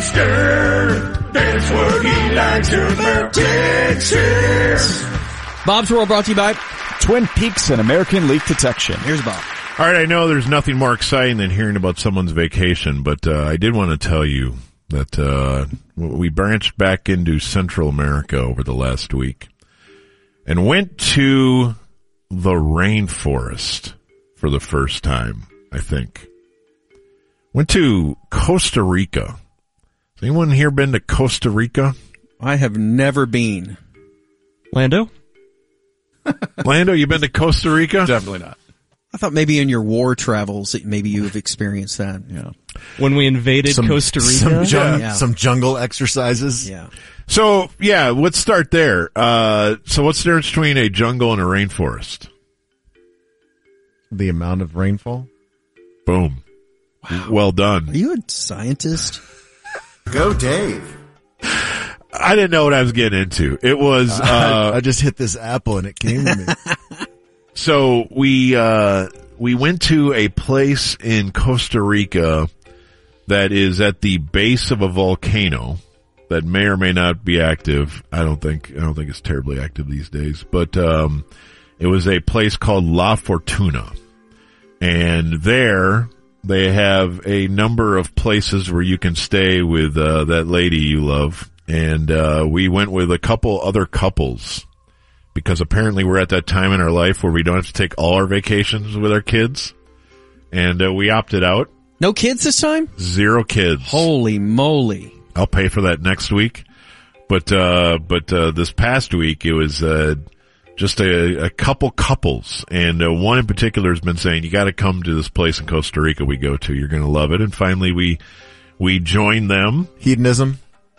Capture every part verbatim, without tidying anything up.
Bobster, that's what he likes about Texas. Bob's World brought to you by Twin Peaks and American Leak Detection. Here's Bob. All right, I know there's nothing more exciting than hearing about someone's vacation, but uh, I did want to tell you that uh, we branched back into Central America over the last week and went to the rainforest for the first time, I think. Went to Costa Rica. Has anyone here been to Costa Rica? I have never been. Lando? Lando, you been to Costa Rica? Definitely not. I thought maybe in your war travels that maybe you have experienced that. Yeah. When we invaded some, Costa Rica. Some, jung- yeah. some jungle exercises. Yeah. So, yeah, let's start there. Uh, so what's the difference between a jungle and a rainforest? The amount of rainfall. Boom. Wow. Well done. Are you a scientist? Go, Dave. I didn't know what I was getting into. It was, uh, I, I just hit this apple and it came to me. So we, uh, we went to a place in Costa Rica that is at the base of a volcano that may or may not be active. I don't think, I don't think it's terribly active these days, but, um, it was a place called La Fortuna. And there they have a number of places where you can stay with, uh, that lady you love. And, uh, we went with a couple other couples because apparently we're at that time in our life where we don't have to take all our vacations with our kids. And, uh, we opted out. No kids this time? Zero kids. Holy moly. I'll pay for that next week. But, uh, but, uh, this past week it was, uh, just a, a couple couples. And, uh, one in particular has been saying, you gotta come to this place in Costa Rica we go to. You're gonna love it. And finally we, we joined them. Hedonism?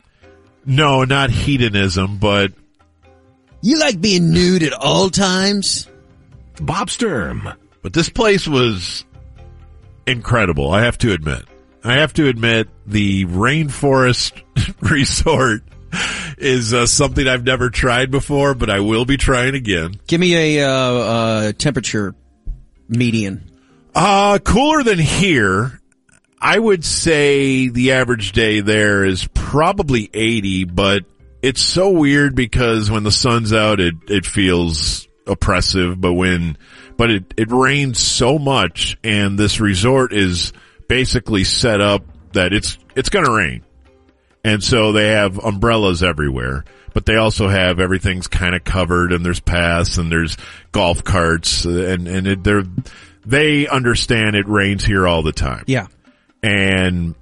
No, not hedonism, but You like being nude at all times? Bob Sturm. but this place was incredible, I have to admit. I have to admit the Rainforest Resort is uh, something I've never tried before, but I will be trying again. Give me a uh, uh, temperature median. Uh, cooler than here. I would say the average day there is probably eighty, but it's so weird because when the sun's out, it, it feels oppressive, but when, but it, it rains so much and this resort is basically set up that it's, it's gonna rain. And so they have umbrellas everywhere, but they also have everything's kind of covered and there's paths and there's golf carts and, and it, they're, they understand it rains here all the time. Yeah. And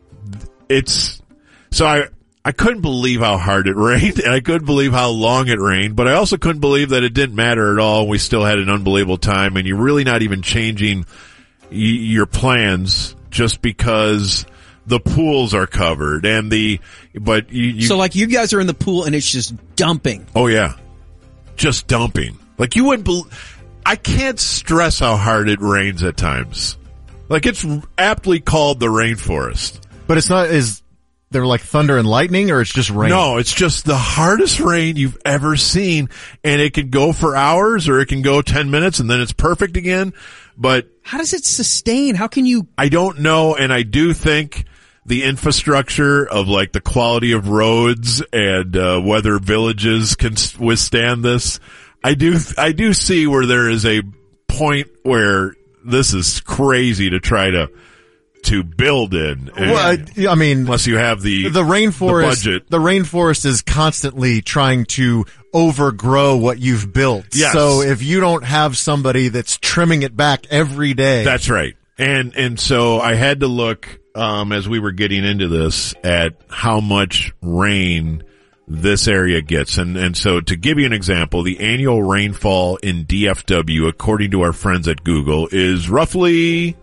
it's, so I, I couldn't believe how hard it rained and I couldn't believe how long it rained, but I also couldn't believe that it didn't matter at all. We still had an unbelievable time and you're really not even changing y- your plans just because the pools are covered and the, but you, you So like you guys are in the pool and it's just dumping. oh yeah, just dumping. Like you wouldn't believe, I can't stress how hard it rains at times. Like it's aptly called the rainforest. But it's not, is there like thunder and lightning or it's just rain? No, it's just the hardest rain you've ever seen. And it can go for hours or it can go ten minutes and then it's perfect again. But How does it sustain? How can you? I don't know. And I do think the infrastructure of like the quality of roads and uh, whether villages can withstand this. I do, I do see where there is a point where this is crazy to try to, to build in. Well, I, I mean, unless you have the, the rainforest, the budget. the rainforest is constantly trying to overgrow what you've built. Yes. So if you don't have somebody that's trimming it back every day. That's right. And, and so I had to look, um, as we were getting into this at how much rain this area gets. And, and so to give you an example, the annual rainfall in D F W, according to our friends at Google, is roughly,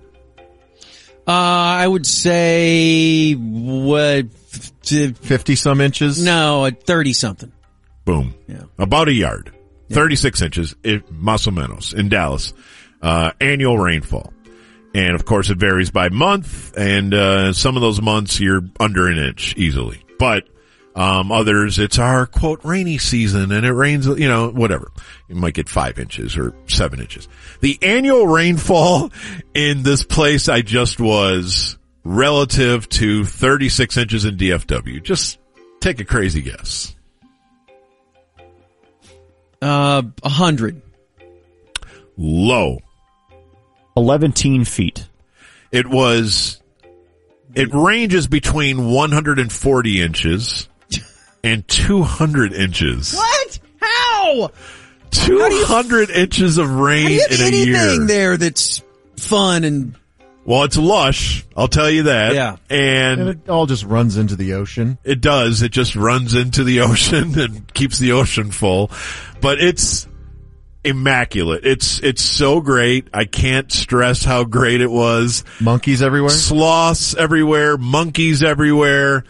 Uh, I would say what? fifty some inches? No, thirty something. boom, Yeah. about a yard, yeah. thirty-six inches, it, más o menos, in Dallas, uh, annual rainfall. And of course it varies by month, and, uh, some of those months you're under an inch easily. But, um, others, it's our, quote, rainy season, and it rains, you know, whatever. You might get five inches or seven inches. The annual rainfall in this place I just was relative to thirty-six inches in D F W? Just take a crazy guess. Uh, a hundred. Low. eleven feet. It was, it ranges between one hundred forty inches and two hundred inches. What? How? two hundred inches of rain How do you have in a anything year. there that's fun and Well, it's lush. I'll tell you that. Yeah. And, And it all just runs into the ocean. it does. It just runs into the ocean and keeps the ocean full. But it's immaculate. It's, it's so great. I can't stress how great it was. Monkeys everywhere. Sloths everywhere, monkeys everywhere.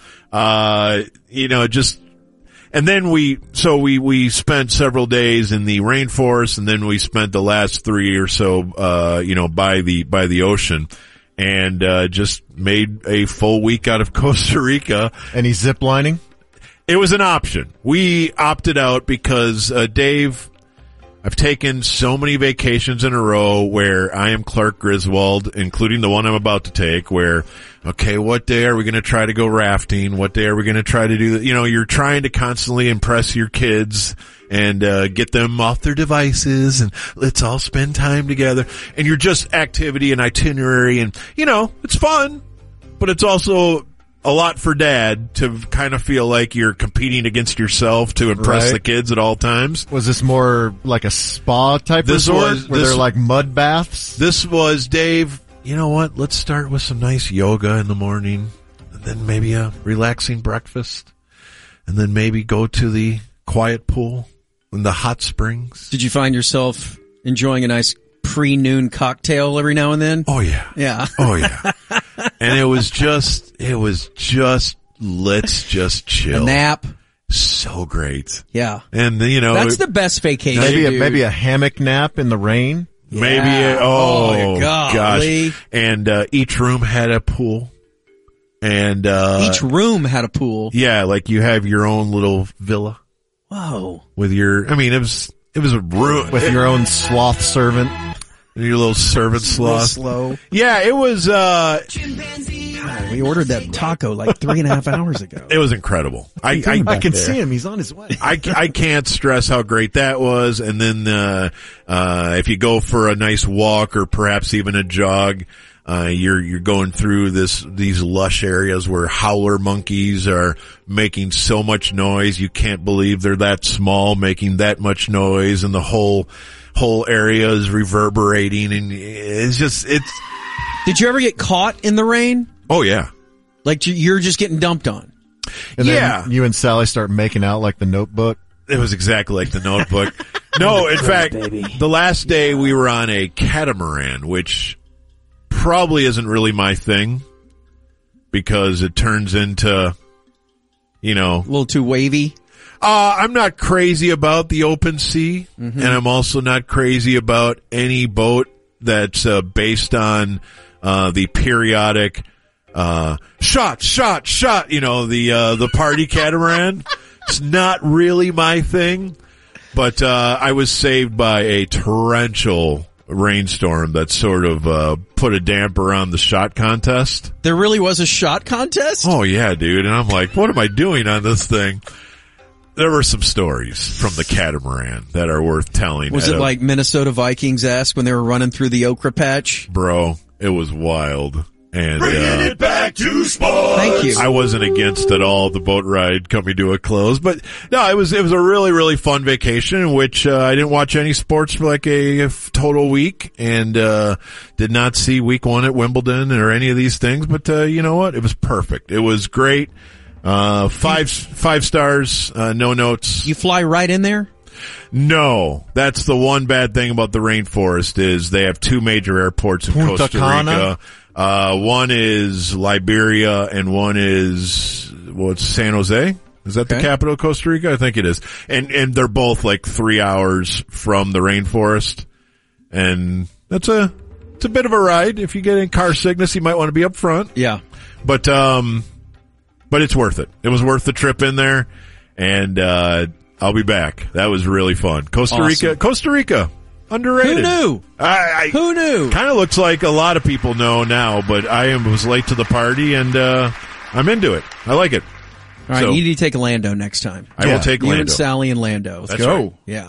Uh, you know, just, and then we, so we, we spent several days in the rainforest, and then we spent the last three or so, uh, you know, by the, by the ocean, and, uh, just made a full week out of Costa Rica. Any zip lining? It was an option. We opted out because, uh, Dave, I've taken so many vacations in a row where I am Clark Griswold, including the one I'm about to take, where, okay, what day are we going to try to go rafting? What day are we going to try to do that? You know, you're trying to constantly impress your kids and, uh, get them off their devices, and let's all spend time together. And you're just activity and itinerary, and, you know, it's fun, but it's also a lot for dad to kind of feel like you're competing against yourself to impress Right. the kids at all times. Was this more like a spa type This resort was- where this- they're like mud baths? This was, Dave, you know what? Let's start with some nice yoga in the morning, and then maybe a relaxing breakfast, and then maybe go to the quiet pool and the hot springs. did you find yourself enjoying a nice pre-noon cocktail every now and then? Oh, yeah. Yeah. Oh, yeah. And it was just, it was just, let's just A chill. nap. So great. Yeah. And, you know, That's the best vacation. Maybe a, dude. maybe a hammock nap in the rain. maybe, Yeah. a, oh, Oh, golly. gosh. And, uh, each room had a pool. And, uh, Each room had a pool. yeah, like you have your own little villa Whoa. with your, I mean, it was, it was a room With your own sloth servant. your little servant Real sloth. slow. Yeah, it was, uh, God, we ordered that taco like three and a half hours ago. it was incredible. I, I, I can see him. He's on his way. I, I can't stress how great that was. And then, uh, uh, if you go for a nice walk or perhaps even a jog, uh, you're, you're going through this, these lush areas where howler monkeys are making so much noise. You can't believe they're that small, making that much noise, and the whole, whole area is reverberating, and it's just, it's, Did you ever get caught in the rain? oh yeah. Like you- you're just getting dumped on? And then Yeah. you and Sally start making out like the Notebook. It was exactly like the Notebook. No, in fact, the last day we were on a catamaran, which probably isn't really my thing because it turns into, you know, A little too wavy? uh, I'm not crazy about the open sea, and I'm also not crazy about any boat that's uh, based on uh, the periodic uh, shot, shot, shot. You know, the uh, the party catamaran. It's not really my thing, but uh, I was saved by a torrential rainstorm that sort of uh, put a damper on the shot contest. There really was a shot contest? Oh yeah, dude. And I'm like, what am I doing on this thing? There were some stories from the catamaran that are worth telling. Was at it a- like Minnesota Vikings-esque when they were running through the okra patch? bro, it was wild. And, Bringing uh, it back to sports. Thank you. I wasn't against at all the boat ride coming to a close, but no, it was, it was a really, really fun vacation in which, uh, I didn't watch any sports for like a, a f- total week, and, uh, did not see week one at Wimbledon or any of these things, but, uh, you know what? It was perfect. It was great. Uh, five, five stars, uh, no notes. You fly right in there? No, that's the one bad thing about the rainforest is they have two major airports in Punta Costa Cana? Rica. Uh, one is Liberia and one is, what's San Jose? Is that the Okay. capital of Costa Rica? I think it is. And, and they're both like three hours from the rainforest. And that's a, it's a bit of a ride. If you get in car sickness, you might want to be up front. Yeah. But, um, but it's worth it. It was worth the trip in there. And, uh, I'll be back. That was really fun. Costa Awesome. Rica, Costa Rica. Underrated. Who knew? I, I Who knew? Kind of looks like a lot of people know now, but I am, was late to the party, and uh, I'm into it. I like it. All right, So- you need to take Lando next time. I will take You Lando. and Sally and Lando. Let's That's go. right. Yeah.